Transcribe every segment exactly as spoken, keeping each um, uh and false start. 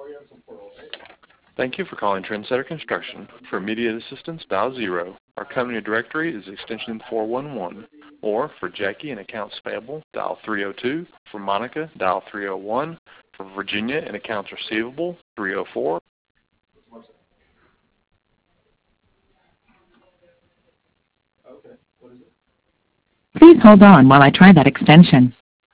Thank you for calling Trendsetter Construction. For immediate assistance, dial zero. Our company directory is extension four one one. Or for Jackie and accounts payable, dial three oh two. For Monica, dial three oh one. For Virginia and accounts receivable, three oh four. Please hold on while I try that extension.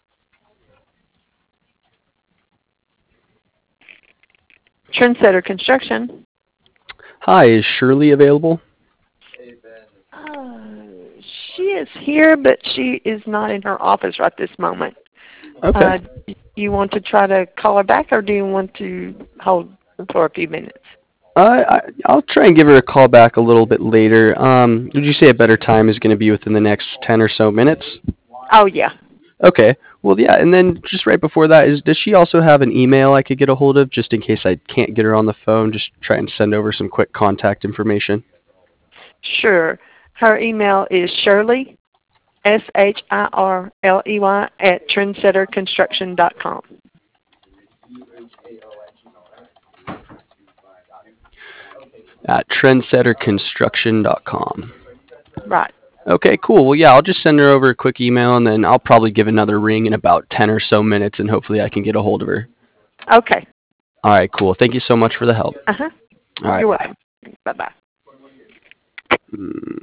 Trendsetter Construction. Hi, is Shirley available? Uh, she is here, but she is not in her office right this moment. Okay. Uh, you want to try to call her back, or do you want to hold for a few minutes? Uh, I, I'll try and give her a call back a little bit later. Um, would you say a better time is going to be within the next ten or so minutes? Oh, yeah. Okay. Well, yeah, and then just right before that, is does she also have an email I could get a hold of, just in case I can't get her on the phone? Just try and send over some quick contact information. Sure. Her email is Shirley, S H I R L E Y, at trendsetter construction dot com. At trendsetter construction dot com. Right. Okay, cool. Well, yeah, I'll just send her over a quick email, and then I'll probably give another ring in about ten or so minutes, and hopefully I can get a hold of her. Okay. All right, cool. Thank you so much for the help. Uh-huh. All right, You're bye. welcome. Bye-bye. Mm.